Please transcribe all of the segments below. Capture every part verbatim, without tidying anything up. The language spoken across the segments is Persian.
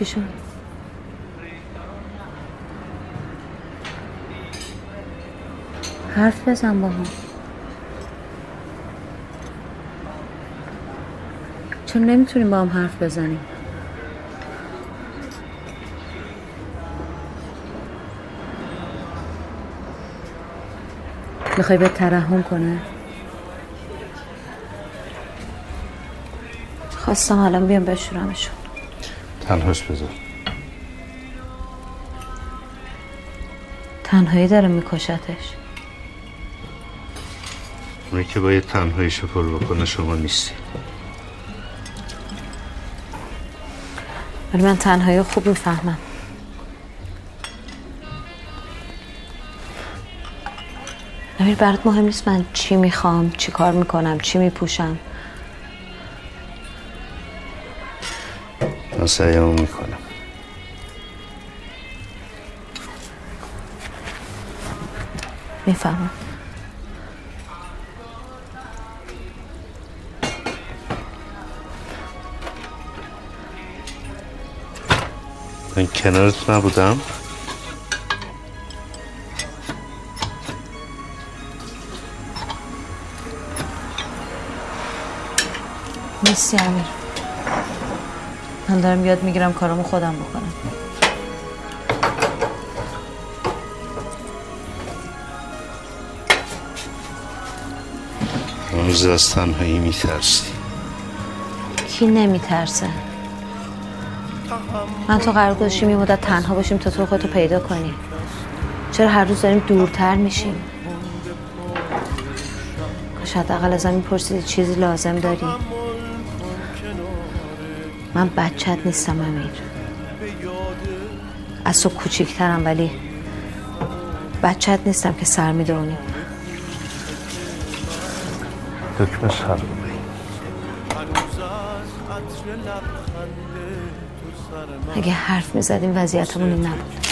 چی شد؟ حرف بزن با هم. چون نمیتونیم با هم حرف بزنیم. میخوای به ترحم کنه؟ خواستم الان بیام بشورمشون. تنهاش بذار. تنهایی داره میکشتش. اونی که باید تنهاییشو پر بکنه شما نیستی. ولی من تنهایی خوب میفهمم. امیر برات مهم نیست من چی میخوام، چی کار میکنم، چی میپوشم؟ من سعیمو میکنم. میفهمم. من کنارت نبودم؟ نیستی امیر. من دارم یاد میگیرم کارامو خودم بکنم. اون روز از تنهایی میترسی. کی نمیترسه؟ من تو قرار گذاشتیم یه مدت تنها باشیم تا تو خودتو پیدا کنی. چرا هر روز داریم دورتر میشیم؟ کاش حداقل ازم میپرسیدی چیزی لازم داری. من بچت نیستم امیر. از تو کوچیکترم ولی بچت نیستم که سر میدونی. دکمه سر رو بگی. اگه حرف میزدیم وضعیتمون این نبود.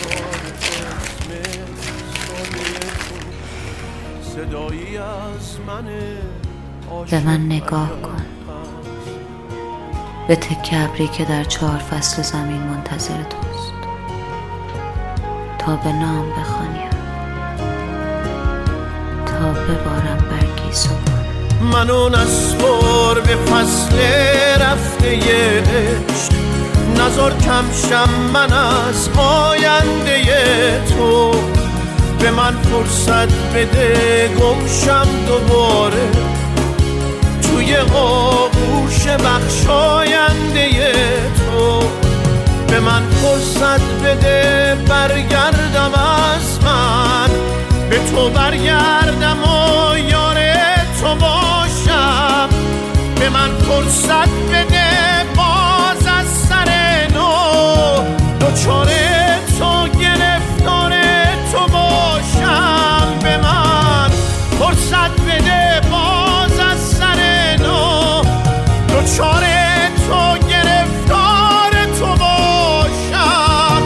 به من نگاه کن. به تکه ابری که در چهار فصل زمین منتظر توست تا به نام بخوانیم، تا ببارم برگی صبح. منو نسپار به فصل رفته عشق، نزار کمشم من از آینده تو. به من فرصت بده گمشم دوباره توی آغوش بخشاینده تو. به من فرصت بده برگردم از من، به تو برگردم و یار تو باشم. به من فرصت بده باز از سر نو، دوچاره تو گرفتار تو باشم. به من فرصت بده باز از سر نو، دوچاره تو گرفتار تو باشم.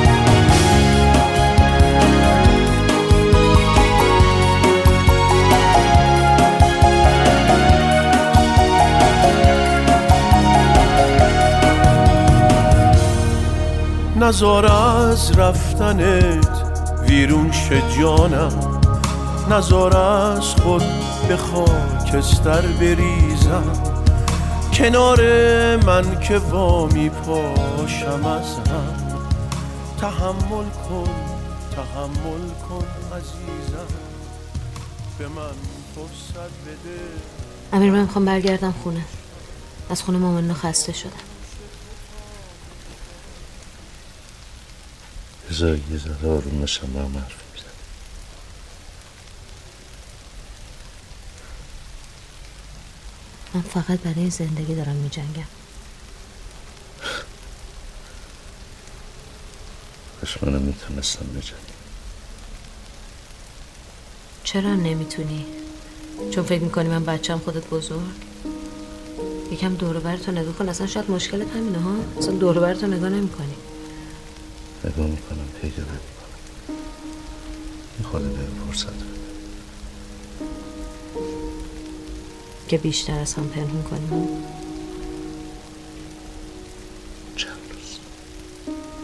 نزار از رفتنت ویرون شه جانم، نزار از خود به خاکستر بریزم. کنار من که وامی پاشم از هم، تحمل کن تحمل کن عزیزم. به من فرصت بده. امیر من میخوام برگردم خونه. از خونه مامانو خسته شدم. بذار یه ذره آروم نشم با هم حرف میزنم. من فقط برای زندگی دارم میجنگم. کاش منم میتونستم بجنگم. چرا نمیتونی؟ چون فکر میکنی من بچم خودت بزرگ؟ یکم دور و برتو نگاه کن. اصلا شاید مشکلت همینه ها. اصلا دور و برتو نگاه نمیکنی. نگاه میکنم پیدا نمیکنم. این خواهده به فرصت بده که بیشتر از هم پنهون کنیم. چند روز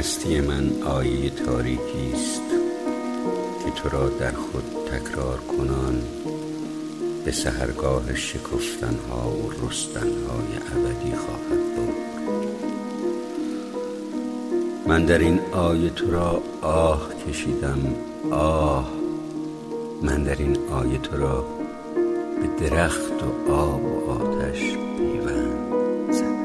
هستی من آیه تاریکی است که تو را در خود تکرار کنان به سحرگاه شکفتنها و رستنهای ابدی خواهد برد. من در این آیه تو را آه کشیدم، آه. من در این آیه تو را به درخت و آب و آتش پیوند زدم.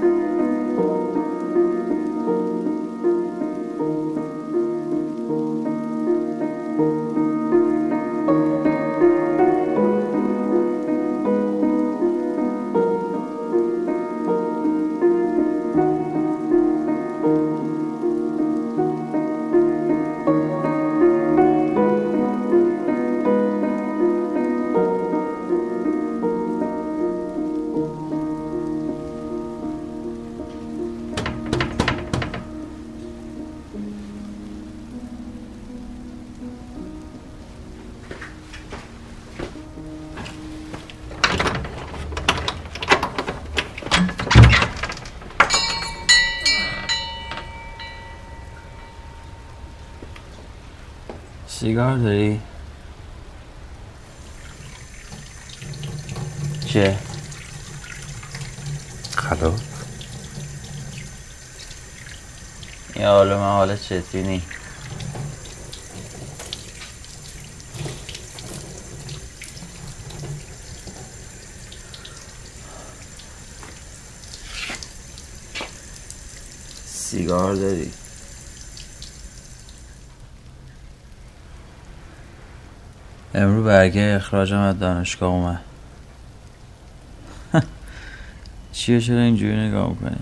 سیگار داری؟ چه؟ خلاف این حال من حال چطی نی؟ سیگار داری؟ امرو برگه اخراجم از دانشگاه اومد. چیه چرا اینجوری نگاه میکنی؟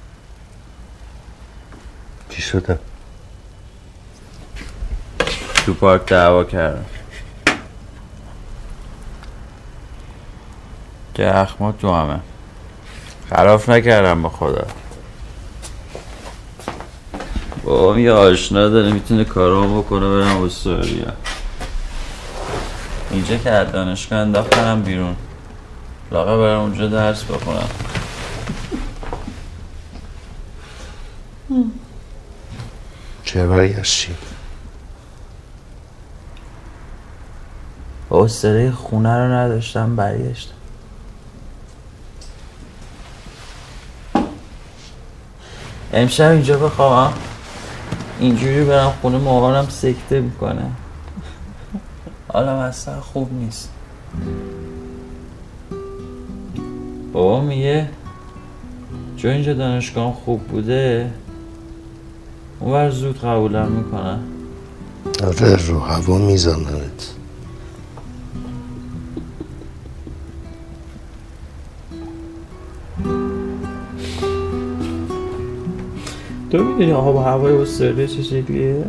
چی شده؟ تو پارک دعوا کردم. جخمات تو همه خلاف نکردم با خدا. بابام یه آشنا داره میتونه کارامو بکنه برم استرالیا. اینجا که از دانشگاه انداختنم بیرون، لاغر برم اونجا درس بخونم. چه برگشتی؟ حوصله خونه رو نداشتم برگشتم. امشب اینجا بخوابم، اینجوری برم خونه مامانم سکته میکنه. حالم اصلا خوب نیست. بابا میگه چون اینجا دانشگاه خوب بوده اونور زود قبولم میکنن. آره رو هوا میزننت. تو میدونی آب و هوای استرالیا چه شکلیه؟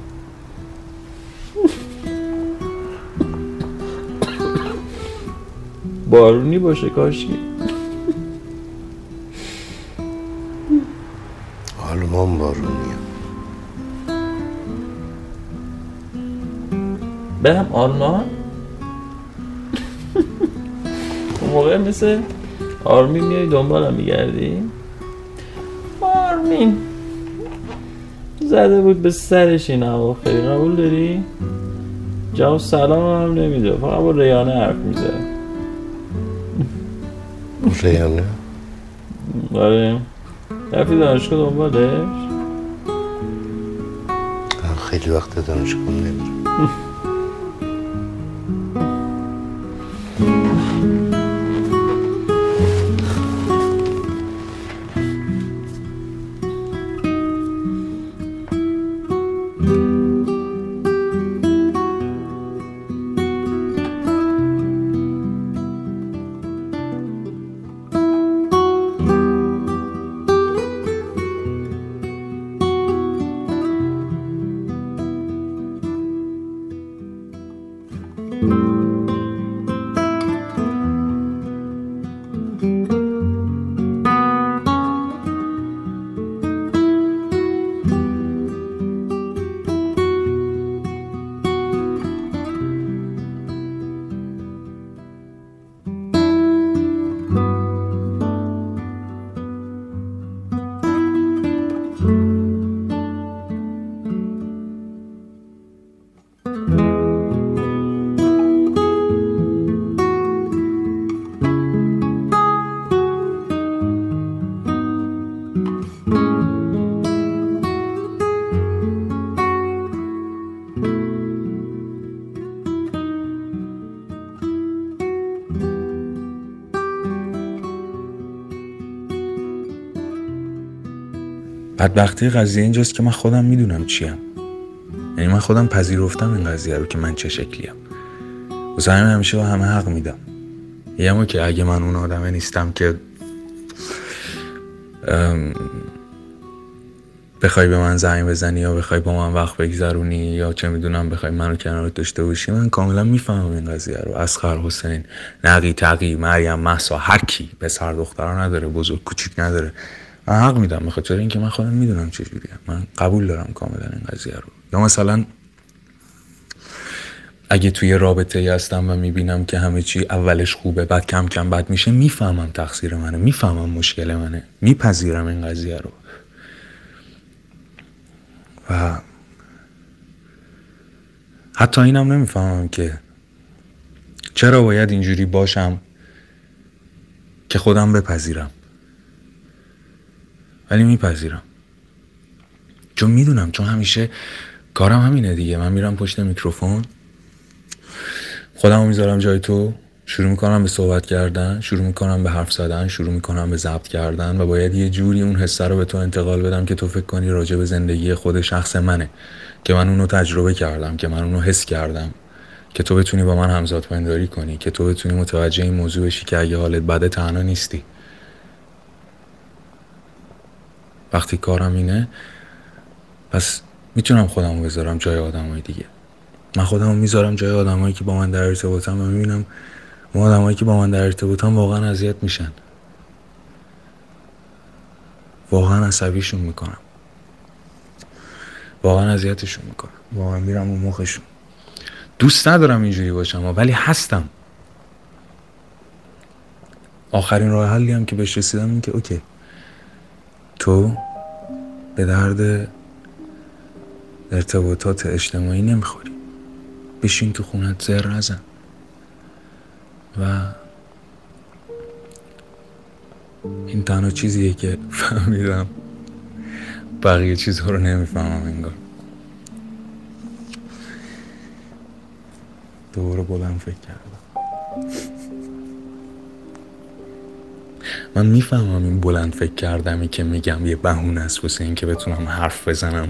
بارونی باشه کاشکی. آلمان بارونیه. برم آلمان؟ اون موقع مثل آرمین میای دنبالم میگردی؟ آرمین زده بود به سرش این اواخری. قبول داری؟ جواب سلام هم نمیده، فقط با ریانه حرف میزه. ریانه؟ آره رفتی دانشگاه دنبالش؟ خیلی وقت دانشگاه نمیرم. بدبختی قضیه اینجاست که من خودم میدونم چیم. یعنی من خودم پذیرفتم این قضیه رو که من چه شکلیم. واسه همین همیشه با همه حق میدم. یه که اگه من اون آدمه نیستم که بخوای به من زنگ بزنی یا بخوای با من وقت بگذرونی یا چه میدونم بخوای منو کنارت داشته باشی، من کاملا میفهمم این قضیه رو. اسخر، حسین، نقی، تقی، مریم، مهسا، هر کی پسر دخترا نداره، بزرگ کوچیک نداره، من حق میدم به خاطر اینکه من خودم میدونم چه جوریه. من قبول دارم کاملا این قضیه رو. یا مثلا اگه توی رابطه ای هستم و میبینم که همه چی اولش خوبه بعد کم کم بد میشه، میفهمم تقصیر منه، میفهمم مشکل منه، میپذیرم این قضیه رو. و حتی اینم نمیفهمم که چرا باید اینجوری باشم که خودم بپذیرم، ولی میپذیرم چون میدونم، چون همیشه کارم همینه دیگه. من میرم پشت میکروفون، خودم رو میذارم جای تو، شروع میکنم به صحبت کردن، شروع میکنم به حرف زدن، شروع میکنم به ضبط کردن و باید یه جوری اون حسه رو به تو انتقال بدم که تو فکر کنی راجع به زندگی خود شخص منه، که من اونو تجربه کردم، که من اونو حس کردم، که تو بتونی با من همزاد پنداری کنی، که تو بتونی متوجه این موضوع بشی که اگه حالت بده تنها نیستی. وقتی کارم اینه، پس میتونم خودمو بذارم جای آدمای دیگه. من خودمو میذارم جای آدمایی که با من در ارتباطن و میبینم اون آدمایی که با من در ارتباطن واقعا اذیت میشن، واقعا عصبیشون میکنم، واقعا اذیتشون میکنم، واقعا میرم اون مخشون. دوست ندارم اینجوری باشم ولی هستم. آخرین راه حلی هم که بهش رسیدم این که اوکی، تو به درد ارتباطات اجتماعی نمیخوری، بشین تو خونت زر نزن. و این تنها چیزیه که فهمیدم، بقیه چیزها رو نمیفهمم انگار. دوباره بلند فکر کردم. من میفهمم این بلند فکر کردمی که میگم یه بهونه است واسه این که بتونم حرف بزنم.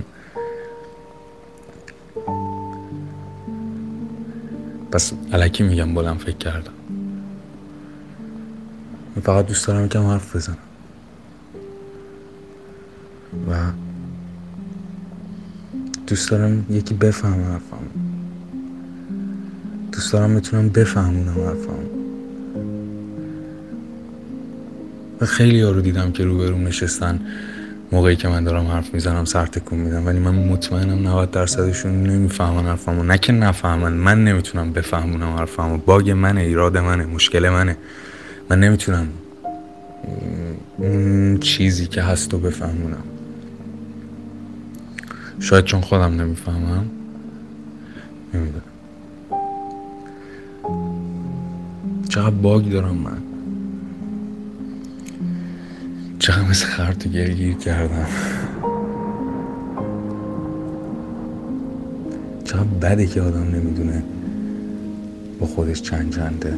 پس الکی میگم بلند فکر کردم. من فقط دوست دارم یکم حرف بزنم و دوست دارم یکی بفهمه حرفم، دوست دارم بتونم بفهمونم حرفم. و خیلی ها رو دیدم که روبروم نشستن موقعی که من دارم حرف میزنم سر تکون میدم، ولی من مطمئنم نود درصدشون نمیفهمن حرفمو. نه که نفهمن، من نمیتونم بفهمونم حرفمو. باگ منه، ایراد منه، مشکل منه. من نمیتونم اون چیزی که هست رو بفهمونم. شاید چون خودم نمیفهمم، نمیدونم چقدر باگ دارم من، چقدر مثل خر تو گل گیر کردم، چقدر بده که آدم نمیدونه با خودش چند چنده.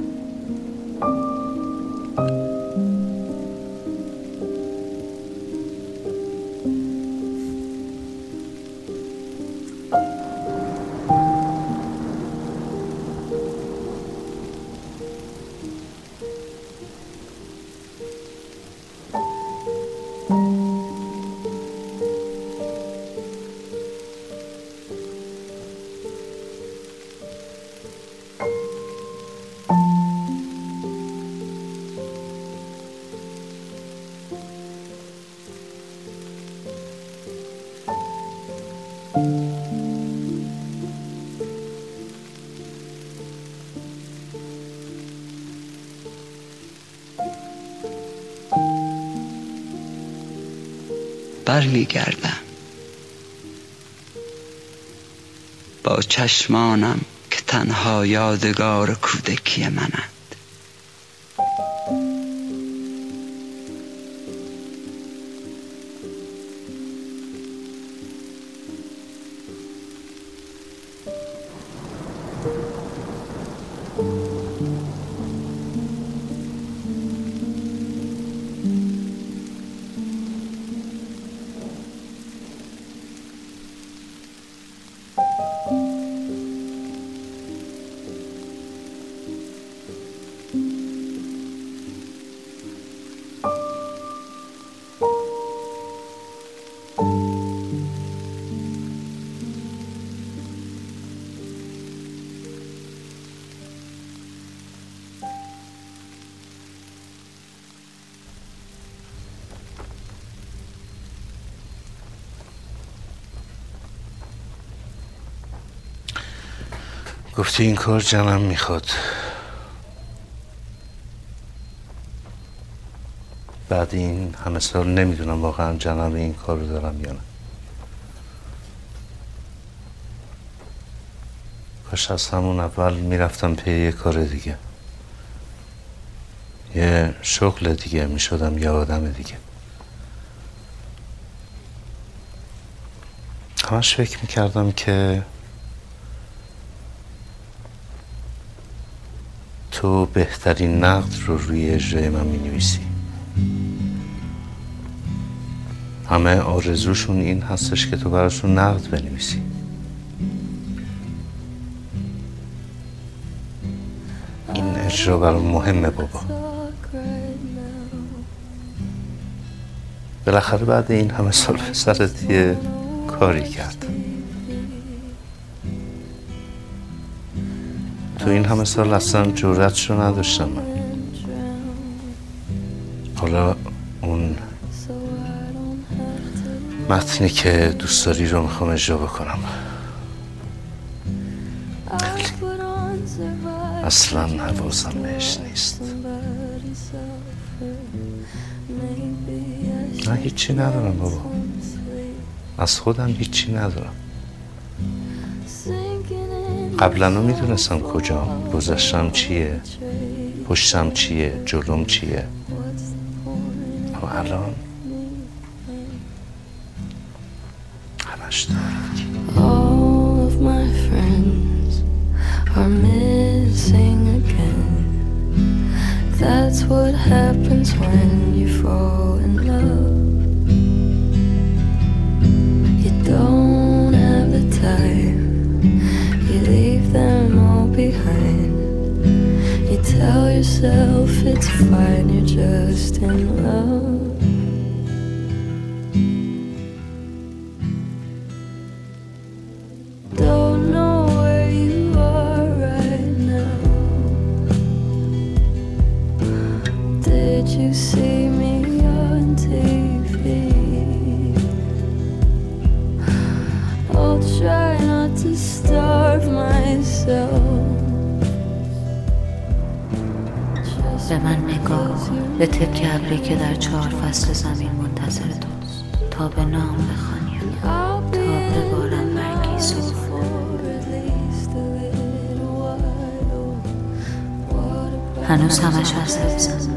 برمیگردم با چشمانم که تنها یادگار کودکی منند. گفتی این کار جانم میخواد. بعد این همه سال نمیدونم واقعا جانم این کار رو دارم یا نه. کاش از همون اول میرفتم پی یه کار دیگه، یه شغل دیگه، میشدم یه آدم دیگه. همش فکر میکردم که تو بهترین نقد رو روی اجرای من مینویسی. همه آرزوشون این هستش که تو براشون نقد بنویسی. این اجرا برام مهمه بابا. بالاخره بعد این همه سال پسرت یه کاری کرد. تو این همه سال اصلا جرأتشو نداشتم من. حالا اون متنی که دوست داری رو میخوام اجرا بکنم. اصلا حواسم بهش نیست. نه هیچی ندارم بابا، از خودم هیچی ندارم. قبلا رو میدونستم کجام، گذشتم چیه، پشتم چیه، جلوم چیه. اما الان همش تاریکی. All of my friends are missing again. That's what happens when you fall in love. You don't have the time. You leave them all behind. You tell yourself it's fine, you're just in love. Don't know where you are right now. Did you see me on T V? I'll try not to starve myself. به من نگاه، به تک ابری که در چهار فصل زمین منتظر توست، تا به نام بخوانیم، تا ببارم برگی صبح. هنوز همش هست عزیزم.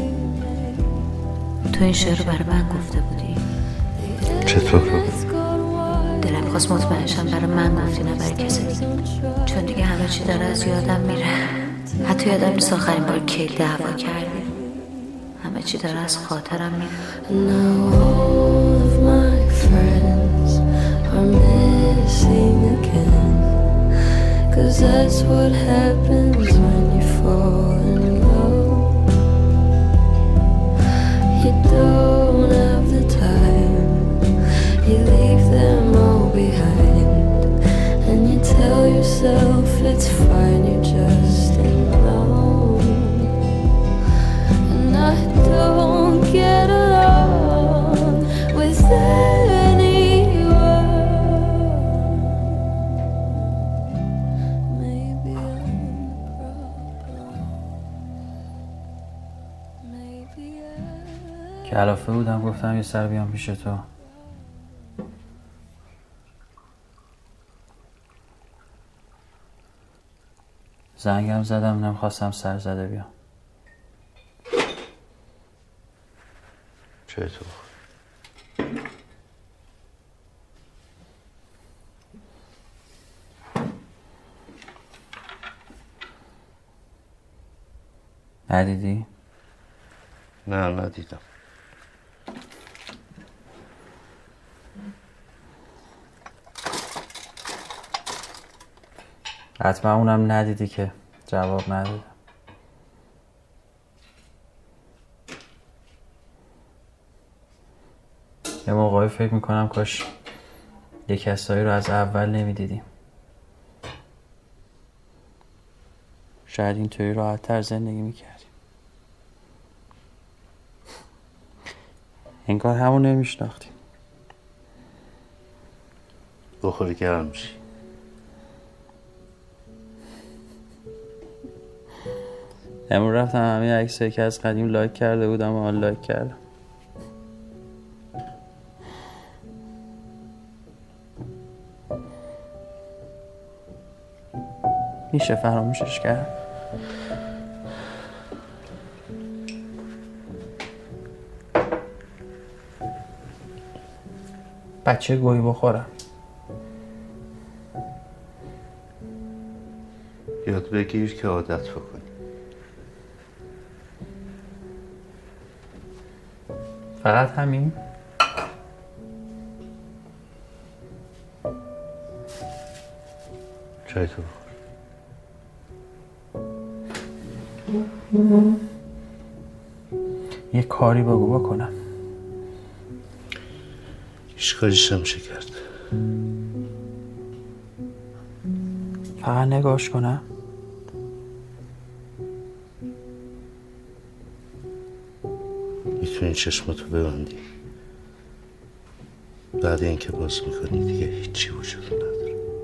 تو این شعر رو برای من گفته بودی؟ چطور رو؟ دلم خواست مطمئن شم برای من گفتی نه برای کسی دیگه، چون دیگه همه چی داره از یادم میره. حتی یادم نیست آخرین بار کی دعوا کردیم. همه چی داره از خاطرم میره. Now all of my friends are missing again. Cause that's what happens when you fall in love. You don't have the time. You leave them all behind. And you tell yourself it's fine, you're just in love. And I don't get along with anyone. Maybe I'm the problem. Maybe I... کلافه بودم گفتم یه سر بیام پیش تو. زنگم زدم نمیخواستم سر زده بیام. چطور؟ ندیدی؟ نه ندیدم. حتما اونم ندیدی که جواب ندادم. یه موقعی فکر میکنم کاش یه کسایی رو از اول نمیدیدیم. شاید اینطوری راحت تر زندگی میکردیم. انگار همون نمیشناختیم. بخوری گرم میشی. امروز رفتم همین عکسایی که از قدیم لایک کرده بودم و آن لایک کردم. میشه فراموشش کرد؟ بچه گوی بخورم. یاد بگیر که عادت بکنی. فقط همین؟ چای تو بخور. یه کاری بگو بکنم. هیچ کاریش نمیشه کرد. فقط نگاش کنم. میتونی چشماتو ببندی. بعد اینکه باز میکنی دیگه هیچی وجود نداره.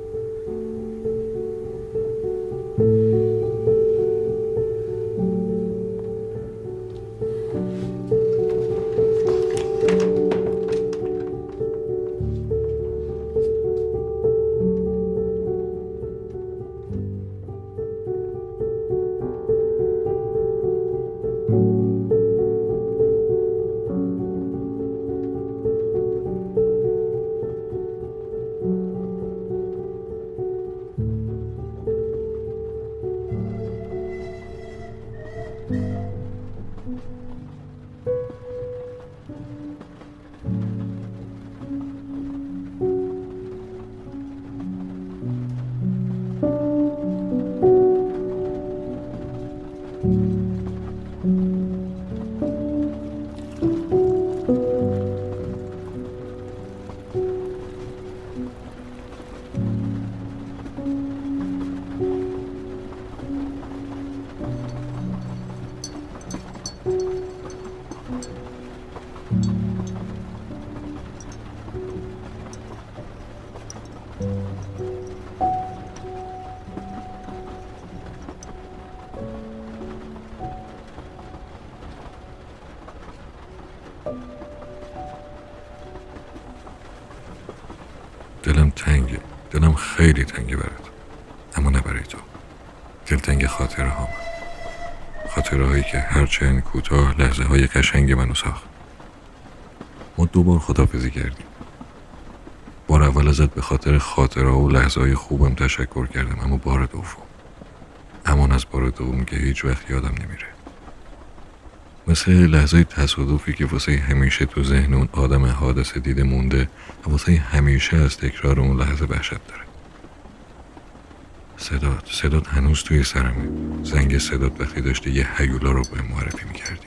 دلم تنگه، دلم خیلی تنگه برات، اما نه برای تو. دل تنگ خاطره هام، خاطره هایی که هرچند کوتاه لحظه های قشنگ منو ساخت. ما دو بار خداحافظی کردیم. بار اول ازت به خاطر خاطره و لحظه های خوبم تشکر کردم، اما بار دوم، همان از بار دوم که هیچ وقت یادم نمیره. مثل لحظه تصادفی که واسه همیشه تو ذهن اون آدم حادثه دیده مونده و واسه همیشه از تکرار اون لحظه وحشت داره. صدات صدات هنوز توی سرمه. زنگ صدات وقتی داشته یه هیولا رو به معرفی میکردی.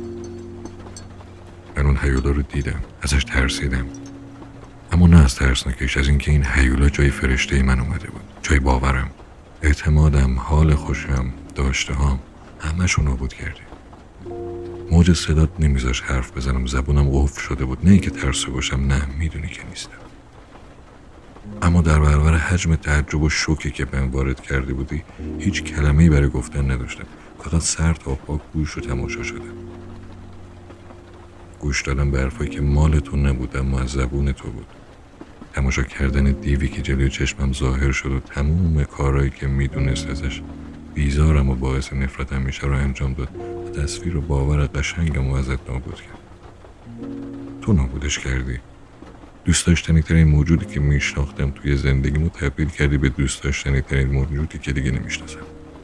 من اون هیولا رو دیدم، ازش ترسیدم، اما نه از ترسناکش، از اینکه این هیولا جای فرشته من اومده بود، جای باورم، اعتمادم، حال خوشم، داشته هام، همه‌شون نابود کردی. موج صدات نمیذاش حرف بزنم، زبونم قفل شده بود. نه اینکه ترسو باشم، نه، میدونی که نیستم، اما در برابر حجم تعجب و شوکی که بهم وارد کرده بودی هیچ کلمه‌ای برای گفتن نداشتم. فقط سر تا پا گوش رو تماشا شدم. گوش دادم به حرفایی که مال تو نبود اما از زبون تو بود. تماشا کردن دیوی که جلوی چشمم ظاهر شد و تموم کارهایی که میدونست ازش بیزارم و باعث نفرتم میشه رو انجام داد و تصویر و باور قشنگم و ازت نابود کرد. تو نابودش کردی. دوست داشتنی ترین موجودی که میشناختم توی زندگیمو تبدیل کردی به دوست داشتنی ترین موجودی که دیگه نمیشناسم.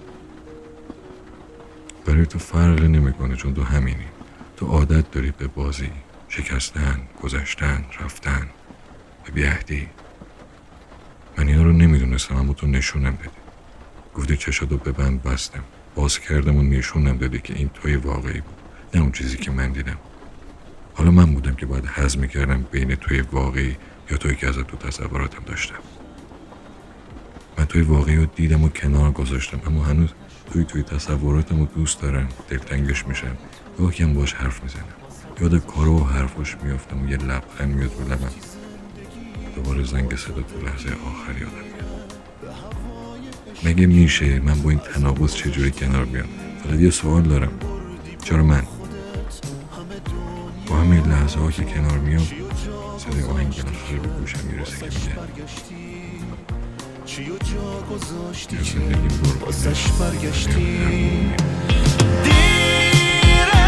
برای تو فرق نمیکنه، چون تو همینی. تو عادت داری به بازی، شکستن، گذشتن، رفتن، به بی‌عهدی. من اینا رو نمیدونستم اما تو نشونم دادی. گفتی چشاتو ببند، بستم. باز کردم و نشونم دادی که این توی واقعی بود، نه اون چیزی که من دیدم. حالا من بودم که باید حزم میکردم بین توی واقعی یا توی که ازت تو تصوراتم داشتم. من توی واقعی رو دیدم و کنار گذاشتم، اما هنوز توی توی تصوراتم رو دوست دارم، دلتنگش میشم، گاهی هم باش حرف میزنم، یاد کارو و حرفاش میافتم و یه لبخند میاد رو لبم. دوباره زنگ صدا تو لحظه آخر یادم میاد. مگه میشه من با این تناقض چجوری کنار بیام؟ فقط یه سوال دارم، چرا من؟ با همین لحظه ها که کنار میام صدای آهنگ بالاخره به گوشم میرسه که میگه یا زندگی واسش برگشتی. دیره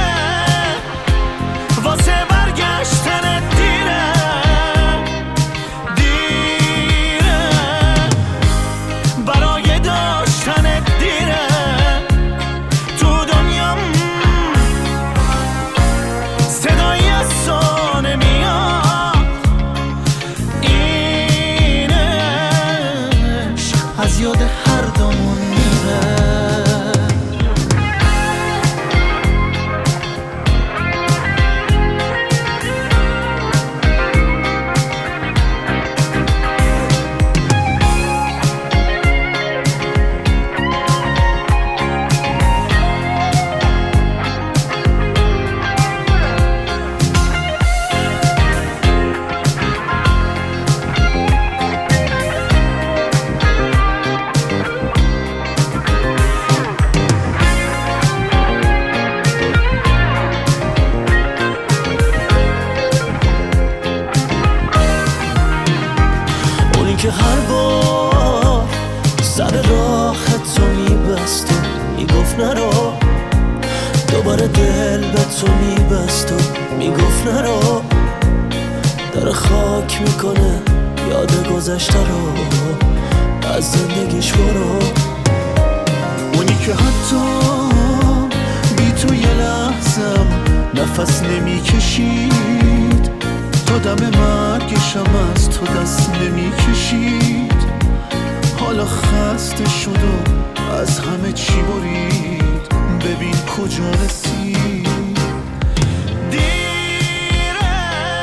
واسه برگشتن دیره، دیره برای داشتن دیره تو دنیا. صدای اصلا نمیاد، اینش از یاد هر دامون میره. که هر بار سر راه تو میبست و میگفت نرو، دوباره دل به تو میبست و میگفت نرو، داره خاک میکنه یاد گذشته رو، از زندگیش برو. اونی که حتی بی تو یه لحظم نفس نمیکشید، تا دم مرگشم از تو دست نمیکشید، حالا خسته شد و از همه چی برید، ببین کجا رسید. دیره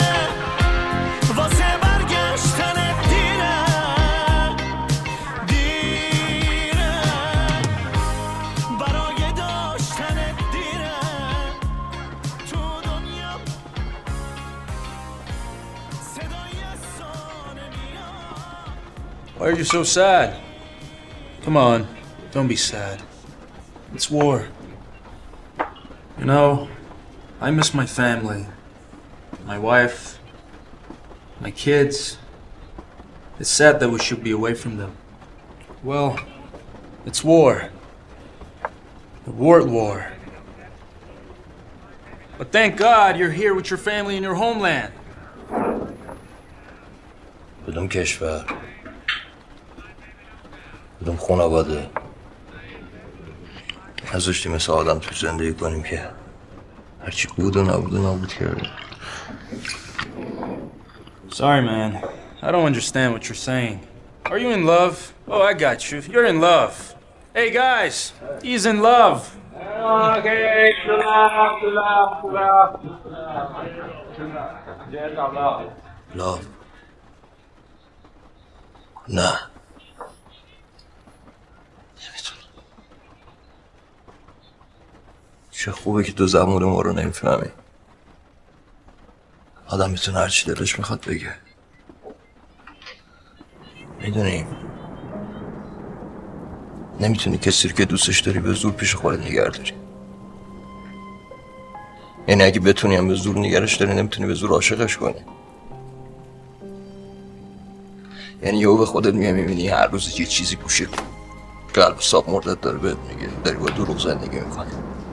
واسه برگشتن دیره، دیره برای داشتن دیره تو دنیا. Why are you so sad? Come on, don't be sad. It's war. You know, I miss my family, my wife, my kids. It's sad that we should be away from them. Well, it's war. The word war. But thank God you're here with your family in your homeland. کدوم کشور؟ کدوم خانواده؟ نذاشتی مثل آدم تو زندگی کنیم که هرچی بود و نبود و نابود کرده. Sorry, man. I don't understand what you're saying. Are you in love? Oh, I got you. You're in love. Hey, guys, he's in love. Love. نه. چه خوبه که تو زبون ما رو نمیفهمی. آدم میتونه هرچی دلش میخواد بگه. میدونیم نمیتونی کسی که دوستش داری به زور پیش خودت نگه داری. یعنی اگه بتونی هم به زور نگرش داری، نمیتونی به زور عاشقش کنی. یعنی یهو به خودت میای میبینی هر روز یه چیزی گوشه قلب و ساب مردت داره بهت میگه داری با دروغ زندگی میکنی.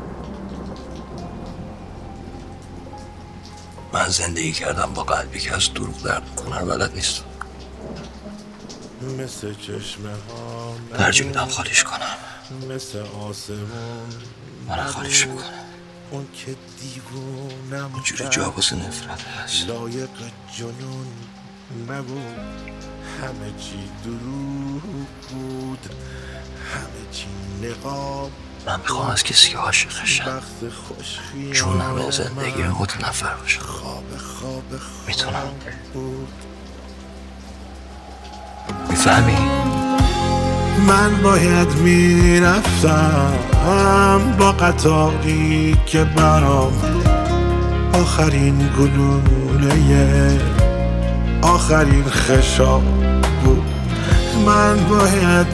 من زندگی کردم با قلبی که از دروغ درد میکنه رو بلد نیستم. مثل چشمه ها ترجیح میدم خالیش کنم. مثل آسمون من خالیش میکنم. اون که دیوونم اونجوری جا واسه نفرت هست. لایق جنون نبود، همه چی دروغ بود، همه من میخوام از کسی که عاشقشم جونم زندگی متنفر باشم. میتونم؟ میفهمی؟ من باید میرفتم با قطاری که برام آخرین گلوله آخرین خشاب بود. من باید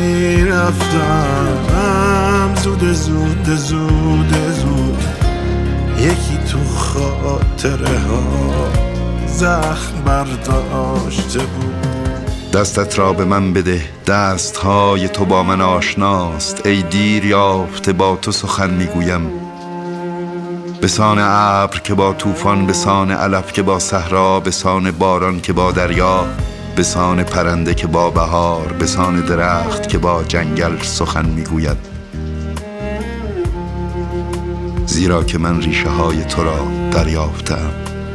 میرفتم زود زود زود زود یکی تو خاطره ها زخم برداشته بود. دستت را به من بده، دست های تو با من آشناست. ای دیر یافته با تو سخن میگویم، بسان ابر که با طوفان، بسان علف که با صحرا، بسان باران که با دریا، بسان پرنده که با بهار، بسان درخت که با جنگل سخن میگوید. زیرا که من ریشه های تو را دریافتم،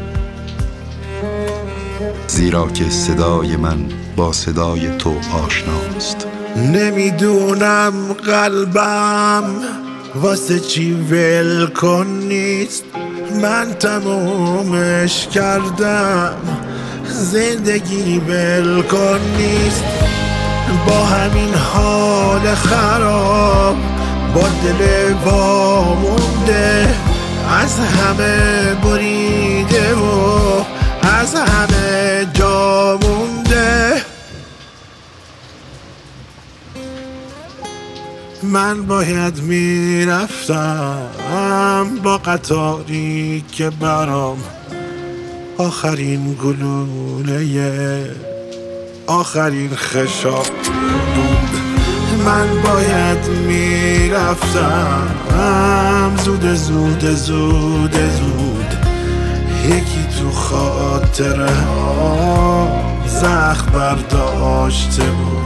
زیرا که صدای من با صدای تو آشناست. نمیدونم قلبم واسه چی ول کن نیست، من تمومش کردم زندگی ول کن نیست. با همین حال خراب با دل وامونده، از همه بریده و از همه جا مونده. من باید میرفتم با قطاری که برام آخرین گلوله آخرین خشاب بود. من باید میرفتم زود زود زود زود یکی تو خاطره ها زخم برداشته بود.